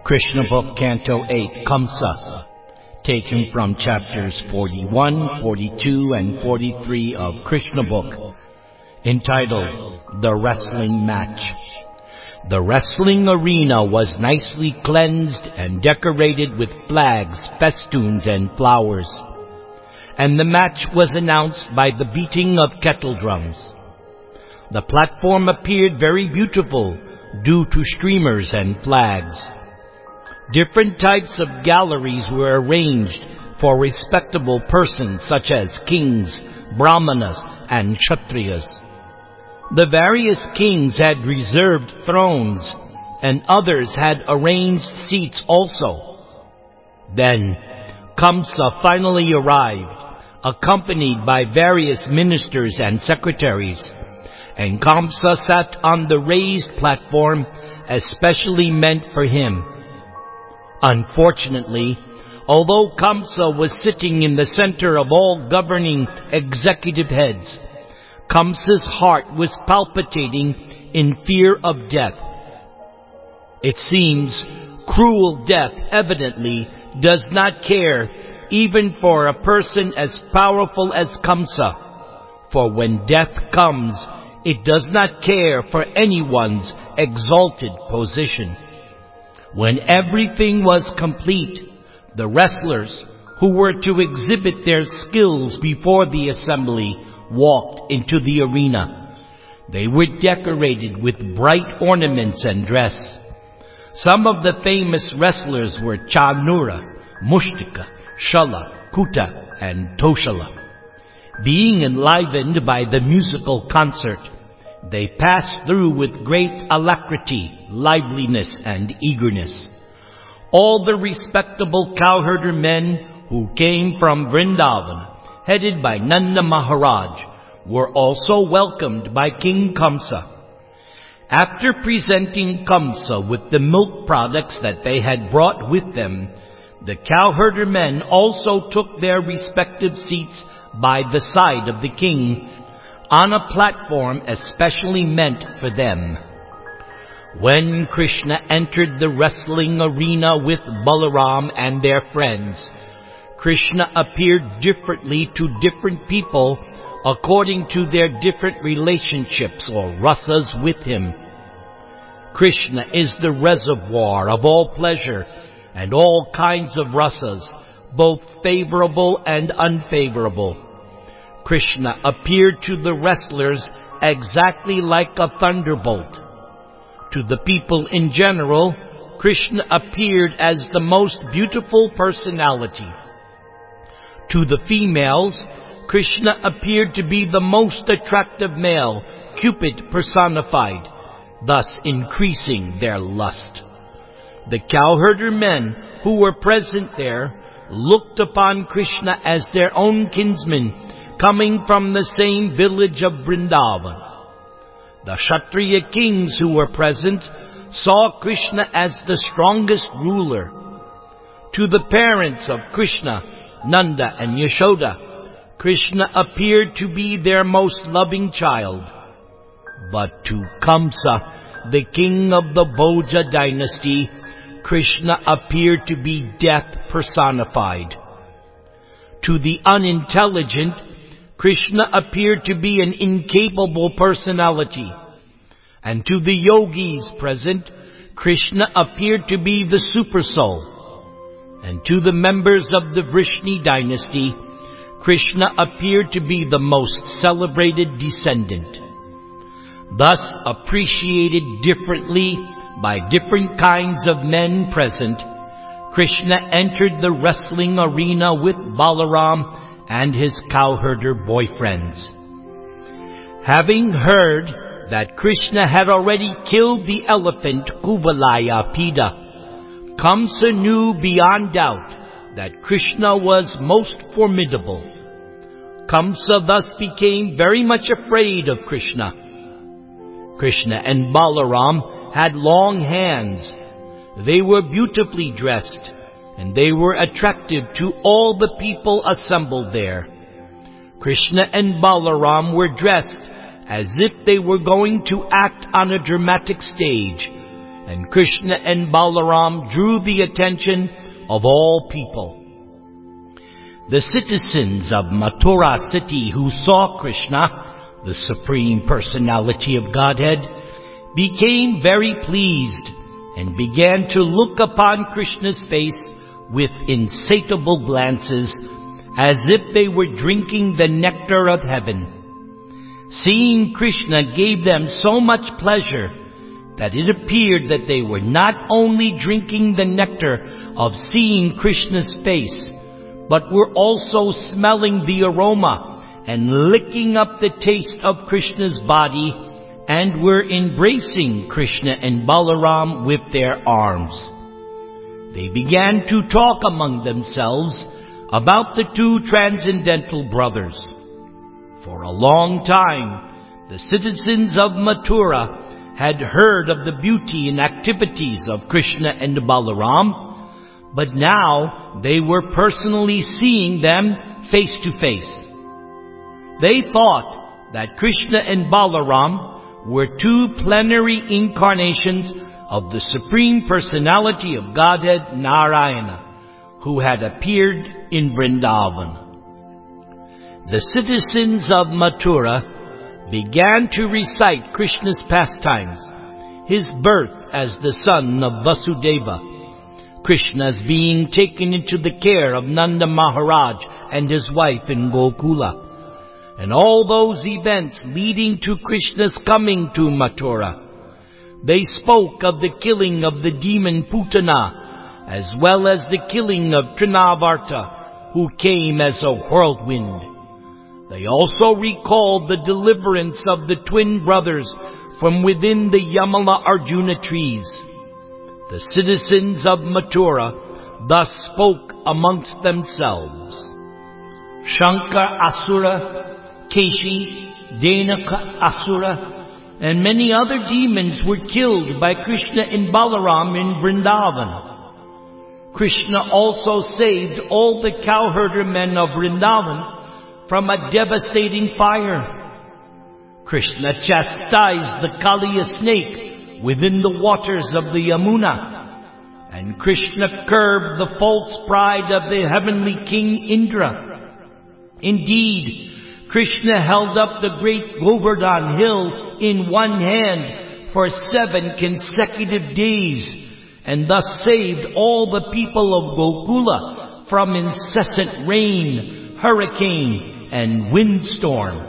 Krishna Book, Canto 8, Kamsa, taken from chapters 41, 42, and 43 of Krishna Book, entitled The Wrestling Match. The wrestling arena was nicely cleansed and decorated with flags, festoons, and flowers, and the match was announced by the beating of kettle drums. The platform appeared very beautiful due to streamers and flags. Different types of galleries were arranged for respectable persons such as kings, brahmanas, and kshatriyas. The various kings had reserved thrones, and others had arranged seats also. Then Kamsa finally arrived, accompanied by various ministers and secretaries, and Kamsa sat on the raised platform especially meant for him. Unfortunately, although Kamsa was sitting in the center of all governing executive heads, Kamsa's heart was palpitating in fear of death. It seems cruel death evidently does not care even for a person as powerful as Kamsa, for when death comes, it does not care for anyone's exalted position. When everything was complete, the wrestlers, who were to exhibit their skills before the assembly, walked into the arena. They were decorated with bright ornaments and dress. Some of the famous wrestlers were Chanura, Mushtika, Shala, Kuta, and Toshala. Being enlivened by the musical concert, they passed through with great alacrity, liveliness, and eagerness. All the respectable cowherder men who came from Vrindavan, headed by Nanda Maharaj, were also welcomed by King Kamsa. After presenting Kamsa with the milk products that they had brought with them, the cowherder men also took their respective seats by the side of the king, on a platform especially meant for them. When Krishna entered the wrestling arena with Balaram and their friends, Krishna appeared differently to different people according to their different relationships or rasas with him. Krishna is the reservoir of all pleasure and all kinds of rasas, both favorable and unfavorable. Krishna appeared to the wrestlers exactly like a thunderbolt. To the people in general, Krishna appeared as the most beautiful personality. To the females, Krishna appeared to be the most attractive male, Cupid personified, thus increasing their lust. The cowherder men who were present there looked upon Krishna as their own kinsman, coming from the same village of Vrindavan. The Kshatriya kings who were present saw Krishna as the strongest ruler. To the parents of Krishna, Nanda and Yashoda, Krishna appeared to be their most loving child. But to Kamsa, the king of the Bhoja dynasty, Krishna appeared to be death personified. To the unintelligent, Krishna appeared to be an incapable personality. And to the yogis present, Krishna appeared to be the super soul. And to the members of the Vrishni dynasty, Krishna appeared to be the most celebrated descendant. Thus appreciated differently by different kinds of men present, Krishna entered the wrestling arena with Balaram and his cowherder boyfriends. Having heard that Krishna had already killed the elephant Kuvalaya Pida, Kamsa knew beyond doubt that Krishna was most formidable. Kamsa thus became very much afraid of Krishna. Krishna and Balaram had long hands. They were beautifully dressed, and they were attractive to all the people assembled there. Krishna and Balaram were dressed as if they were going to act on a dramatic stage, and Krishna and Balaram drew the attention of all people. The citizens of Mathura city who saw Krishna, the Supreme Personality of Godhead, became very pleased and began to look upon Krishna's face with insatiable glances, as if they were drinking the nectar of heaven. Seeing Krishna gave them so much pleasure that it appeared that they were not only drinking the nectar of seeing Krishna's face, but were also smelling the aroma and licking up the taste of Krishna's body, and were embracing Krishna and Balaram with their arms. They began to talk among themselves about the two transcendental brothers. For a long time, the citizens of Mathura had heard of the beauty and activities of Krishna and Balaram, but now they were personally seeing them face to face. They thought that Krishna and Balaram were two plenary incarnations of the Supreme Personality of Godhead, Narayana, who had appeared in Vrindavan. The citizens of Mathura began to recite Krishna's pastimes, his birth as the son of Vasudeva, Krishna's being taken into the care of Nanda Maharaj and his wife in Gokula, and all those events leading to Krishna's coming to Mathura. They spoke of the killing of the demon Putana, as well as the killing of Trinavarta, who came as a whirlwind. They also recalled the deliverance of the twin brothers from within the Yamala Arjuna trees. The citizens of Mathura thus spoke amongst themselves. Shankar Asura, Keshi, Denaka Asura, and many other demons were killed by Krishna and Balaram in Vrindavan. Krishna also saved all the cowherder men of Vrindavan from a devastating fire. Krishna chastised the Kaliya snake within the waters of the Yamuna, and Krishna curbed the false pride of the heavenly king Indra. Indeed, Krishna held up the great Govardhan hill in one hand for 7 consecutive days, and thus saved all the people of Gokula from incessant rain, hurricane, and windstorm.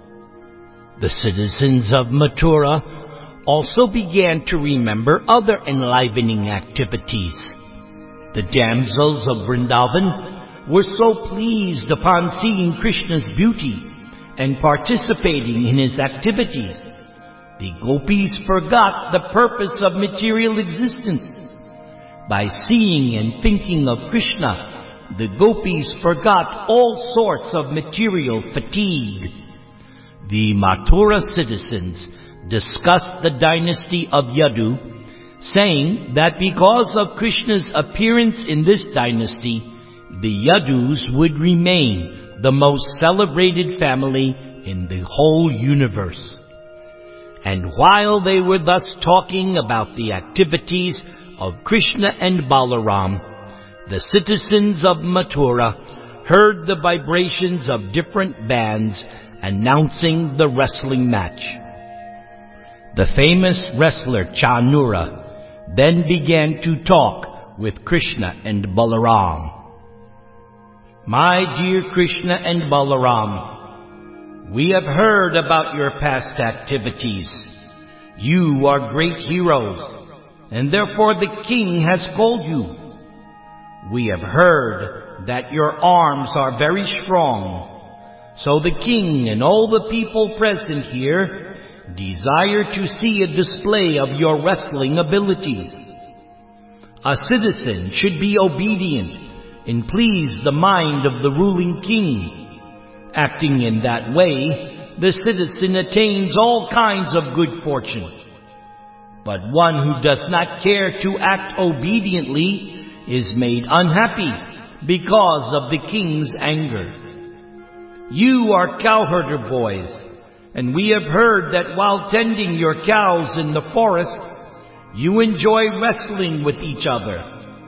The citizens of Mathura also began to remember other enlivening activities. The damsels of Vrindavan were so pleased upon seeing Krishna's beauty and participating in his activities. The gopis forgot the purpose of material existence. By seeing and thinking of Krishna, the gopis forgot all sorts of material fatigue. The Mathura citizens discussed the dynasty of Yadu, saying that because of Krishna's appearance in this dynasty, the Yadus would remain the most celebrated family in the whole universe. And while they were thus talking about the activities of Krishna and Balaram, the citizens of Mathura heard the vibrations of different bands announcing the wrestling match. The famous wrestler Chanura then began to talk with Krishna and Balaram. My dear Krishna and Balaram, we have heard about your past activities. You are great heroes, and therefore the king has called you. We have heard that your arms are very strong, so the king and all the people present here desire to see a display of your wrestling abilities. A citizen should be obedient and please the mind of the ruling king. Acting in that way, the citizen attains all kinds of good fortune. But one who does not care to act obediently is made unhappy because of the king's anger. You are cowherder boys, and we have heard that while tending your cows in the forest, you enjoy wrestling with each other.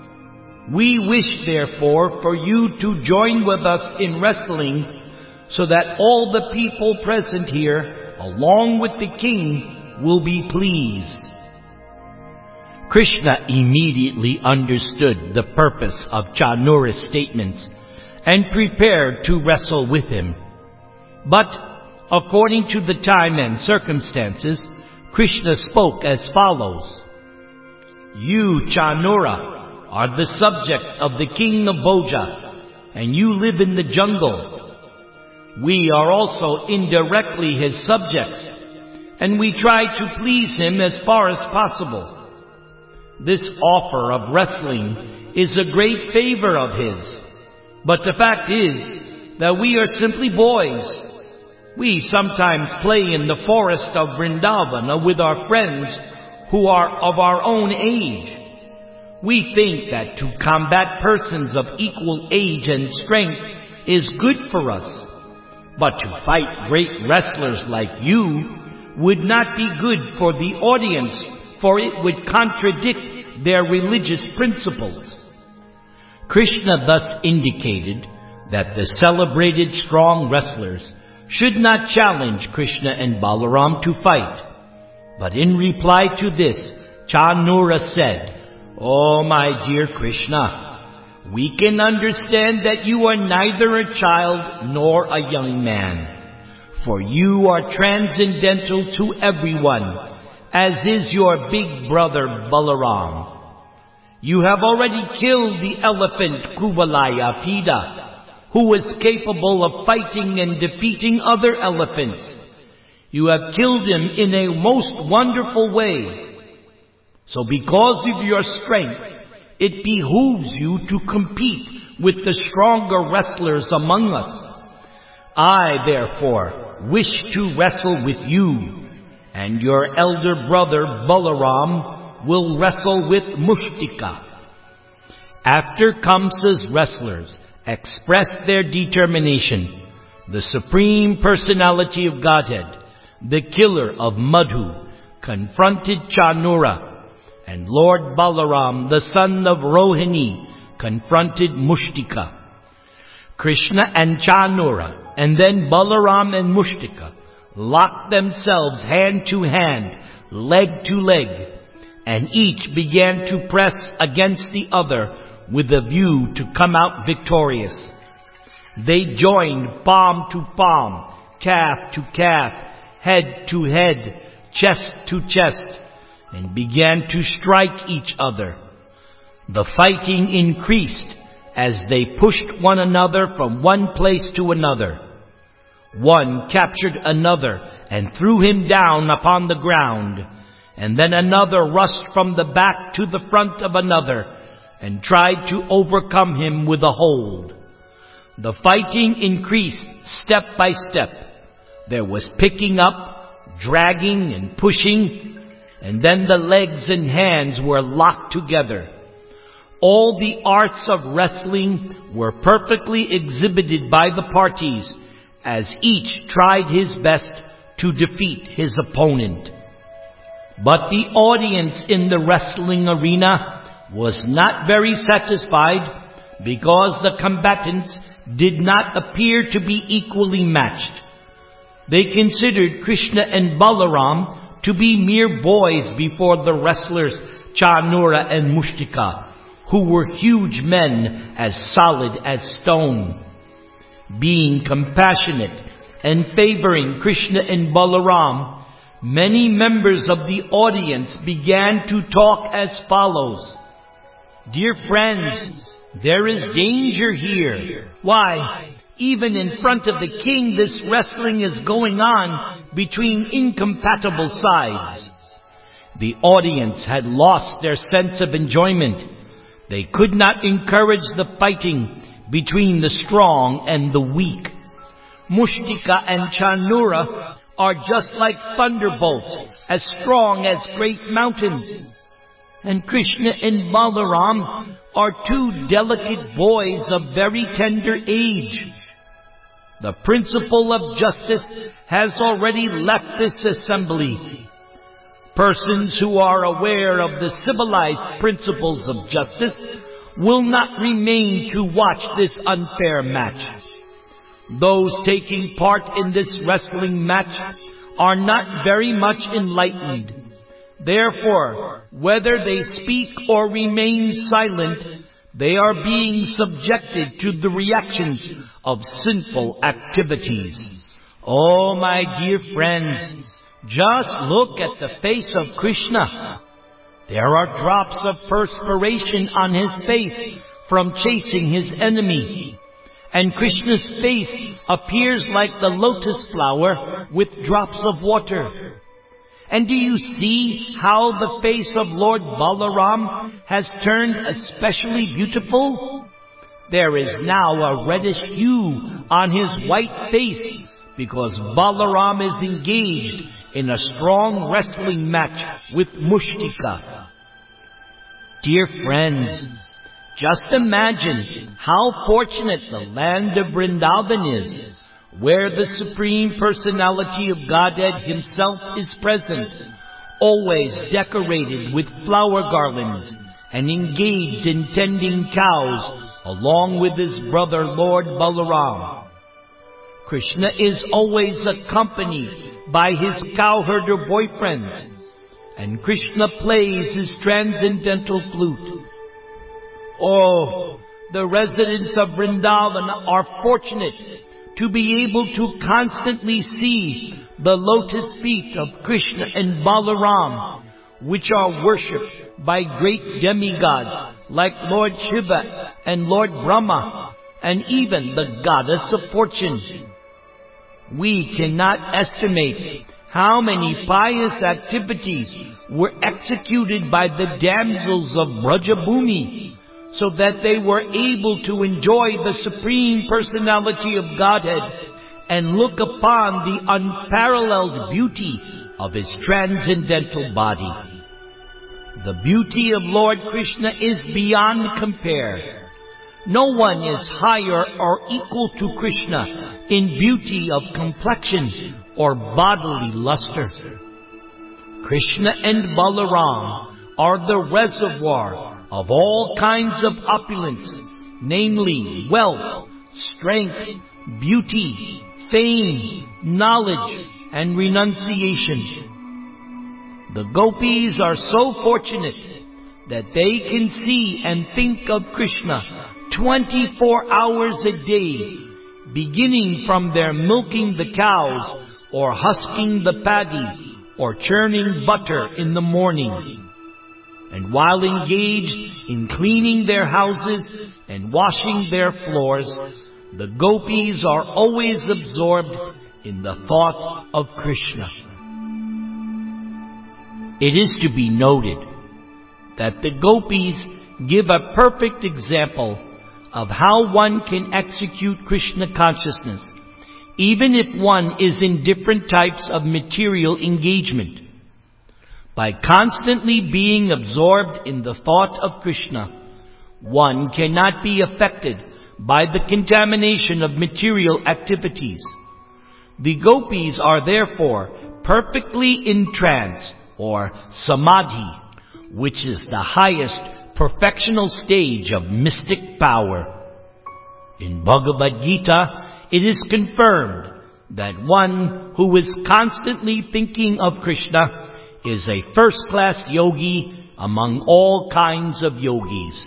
We wish, therefore, for you to join with us in wrestling, so that all the people present here, along with the king, will be pleased." Krishna immediately understood the purpose of Chanura's statements and prepared to wrestle with him. But, according to the time and circumstances, Krishna spoke as follows: "You, Chanura, are the subject of the king of Bhoja, and you live in the jungle. We are also indirectly his subjects, and we try to please him as far as possible. This offer of wrestling is a great favor of his, but the fact is that we are simply boys. We sometimes play in the forest of Vrindavana with our friends who are of our own age. We think that to combat persons of equal age and strength is good for us, but to fight great wrestlers like you would not be good for the audience, for it would contradict their religious principles." Krishna thus indicated that the celebrated strong wrestlers should not challenge Krishna and Balaram to fight. But in reply to this, Chanura said, "Oh, my dear Krishna, we can understand that you are neither a child nor a young man, for you are transcendental to everyone, as is your big brother Balaram. You have already killed the elephant Kuvalaya Pida, who was capable of fighting and defeating other elephants. You have killed him in a most wonderful way. So because of your strength, it behooves you to compete with the stronger wrestlers among us. I, therefore, wish to wrestle with you, and your elder brother Balaram will wrestle with Mushtika." After Kamsa's wrestlers expressed their determination, the Supreme Personality of Godhead, the killer of Madhu, confronted Chanura, and Lord Balaram, the son of Rohini, confronted Mushtika. Krishna and Chanura, and then Balaram and Mushtika, locked themselves hand to hand, leg to leg, and each began to press against the other with a view to come out victorious. They joined palm to palm, calf to calf, head to head, chest to chest, and began to strike each other. The fighting increased as they pushed one another from one place to another. One captured another and threw him down upon the ground, and then another rushed from the back to the front of another and tried to overcome him with a hold. The fighting increased step by step. There was picking up, dragging, and pushing, and then the legs and hands were locked together. All the arts of wrestling were perfectly exhibited by the parties, as each tried his best to defeat his opponent. But the audience in the wrestling arena was not very satisfied, because the combatants did not appear to be equally matched. They considered Krishna and Balaram to be mere boys before the wrestlers Chanura and Mushtika, who were huge men as solid as stone. Being compassionate and favoring Krishna and Balaram, many members of the audience began to talk as follows: "Dear friends, there is danger here. Why, even in front of the king, this wrestling is going on between incompatible sides." The audience had lost their sense of enjoyment. They could not encourage the fighting between the strong and the weak. Mushtika and Chanura are just like thunderbolts, as strong as great mountains. And Krishna and Balaram are two delicate boys of very tender age. The principle of justice has already left this assembly. Persons who are aware of the civilized principles of justice will not remain to watch this unfair match. Those taking part in this wrestling match are not very much enlightened. Therefore, whether they speak or remain silent, they are being subjected to the reactions of sinful activities. Oh, my dear friends, just look at the face of Krishna. There are drops of perspiration on his face from chasing his enemy. And Krishna's face appears like the lotus flower with drops of water. And do you see how the face of Lord Balaram has turned especially beautiful? There is now a reddish hue on his white face because Balaram is engaged in a strong wrestling match with Mushtika. Dear friends, just imagine how fortunate the land of Vrindavan is, where the Supreme Personality of Godhead Himself is present, always decorated with flower garlands and engaged in tending cows along with his brother Lord Balaram. Krishna is always accompanied by his cowherder boyfriend, and Krishna plays his transcendental flute. Oh, the residents of Vrindavan are fortunate to be able to constantly see the lotus feet of Krishna and Balaram, which are worshipped by great demigods like Lord Shiva and Lord Brahma, and even the goddess of fortune. We cannot estimate how many pious activities were executed by the damsels of Brajabhumi, so that they were able to enjoy the Supreme Personality of Godhead and look upon the unparalleled beauty of His transcendental body. The beauty of Lord Krishna is beyond compare. No one is higher or equal to Krishna in beauty of complexion or bodily luster. Krishna and Balaram are the reservoir of all kinds of opulence, namely wealth, strength, beauty, fame, knowledge, and renunciation. The gopis are so fortunate that they can see and think of Krishna 24 hours a day, beginning from their milking the cows, or husking the paddy, or churning butter in the morning. And while engaged in cleaning their houses and washing their floors, the gopis are always absorbed in the thought of Krishna. It is to be noted that the gopis give a perfect example of how one can execute Krishna consciousness, even if one is in different types of material engagement. By constantly being absorbed in the thought of Krishna, one cannot be affected by the contamination of material activities. The gopis are therefore perfectly in trance, or samadhi, which is the highest perfectional stage of mystic power. In Bhagavad Gita, it is confirmed that one who is constantly thinking of Krishna is a first-class yogi among all kinds of yogis.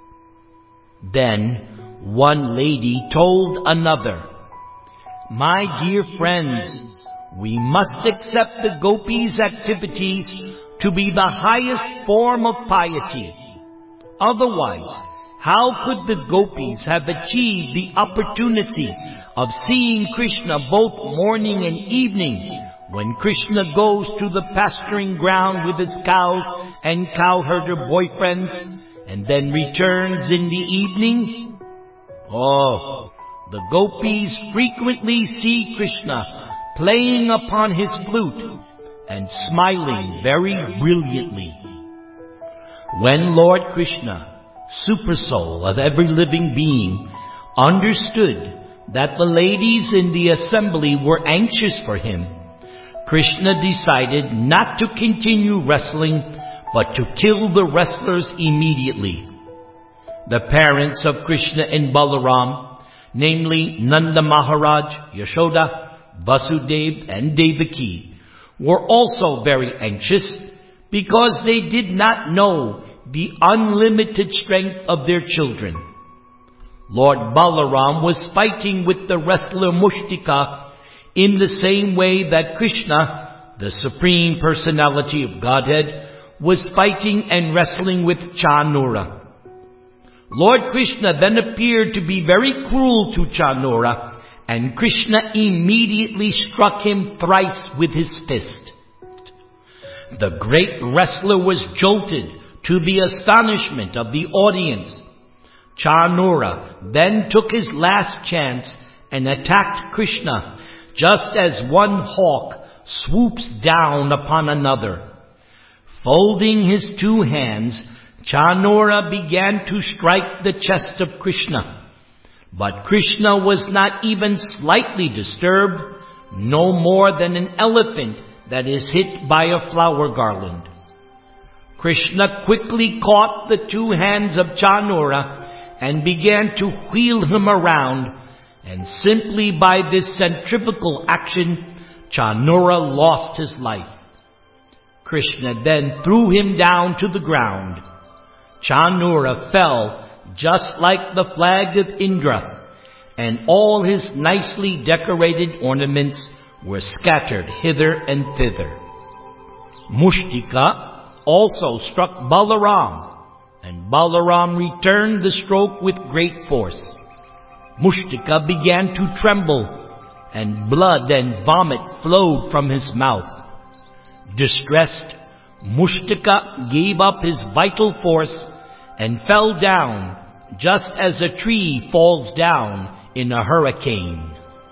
Then one lady told another, "My dear friends, we must accept the gopis' activities to be the highest form of piety. Otherwise, how could the gopis have achieved the opportunity of seeing Krishna both morning and evening, when Krishna goes to the pasturing ground with his cows and cowherder boyfriends, and then returns in the evening? Oh, the gopis frequently see Krishna playing upon his flute and smiling very brilliantly." When Lord Krishna, Supersoul of every living being, understood that the ladies in the assembly were anxious for him, Krishna decided not to continue wrestling, but to kill the wrestlers immediately. The parents of Krishna and Balaram, namely Nanda Maharaj, Yashoda, Vasudev and Devaki, were also very anxious because they did not know the unlimited strength of their children. Lord Balaram was fighting with the wrestler Mushtika in the same way that Krishna, the Supreme Personality of Godhead, was fighting and wrestling with Chanura. Lord Krishna then appeared to be very cruel to Chanura, and Krishna immediately struck him thrice with his fist. The great wrestler was jolted to the astonishment of the audience. Chanura then took his last chance and attacked Krishna, just as one hawk swoops down upon another. Folding his two hands, Chanura began to strike the chest of Krishna. But Krishna was not even slightly disturbed, no more than an elephant that is hit by a flower garland. Krishna quickly caught the two hands of Chanura and began to wheel him around, and simply by this centrifugal action, Chanura lost his life. Krishna then threw him down to the ground. Chanura fell just like the flag of Indra, and all his nicely decorated ornaments were scattered hither and thither. Mushtika also struck Balaram, and Balaram returned the stroke with great force. Mushtika began to tremble, and blood and vomit flowed from his mouth. Distressed, Mushtika gave up his vital force and fell down, just as a tree falls down in a hurricane.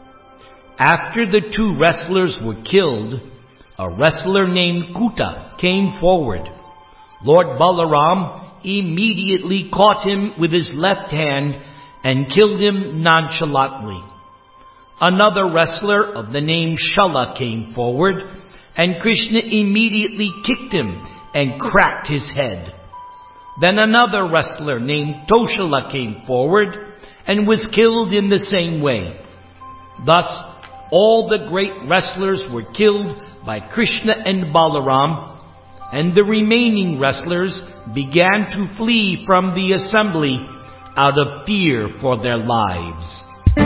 After the two wrestlers were killed, a wrestler named Kuta came forward. Lord Balaram immediately caught him with his left hand and killed him nonchalantly. Another wrestler of the name Shala came forward, and Krishna immediately kicked him and cracked his head. Then another wrestler named Toshala came forward and was killed in the same way. Thus, all the great wrestlers were killed by Krishna and Balaram, and the remaining wrestlers began to flee from the assembly out of fear for their lives.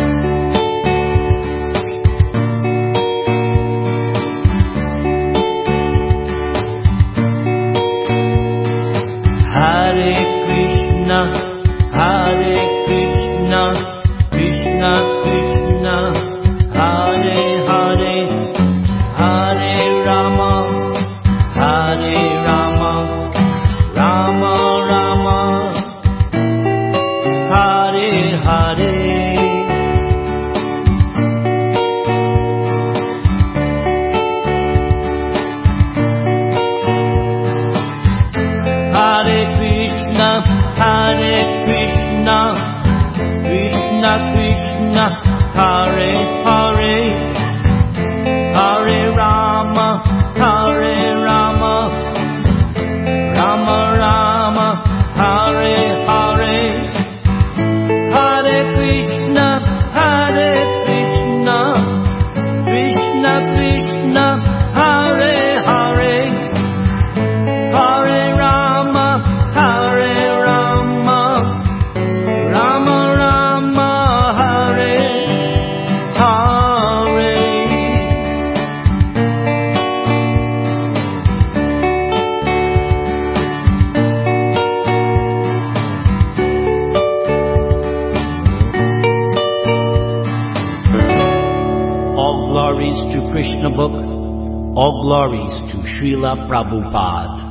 Hare Krishna, Krishna Krishna, Hare Hare, Hare Rama, Rama Rama, Hare Hare. Hare Krishna, Krishna Krishna, Hare Hare, Hare Rama, Rama Rama, Hare Hare. Hare Krishna, Krishna Krishna, Hare Hare, Hare Rama, Rama Rama, Hare Hare. All glories to Krishna Book, all glories to Srila Prabhupada.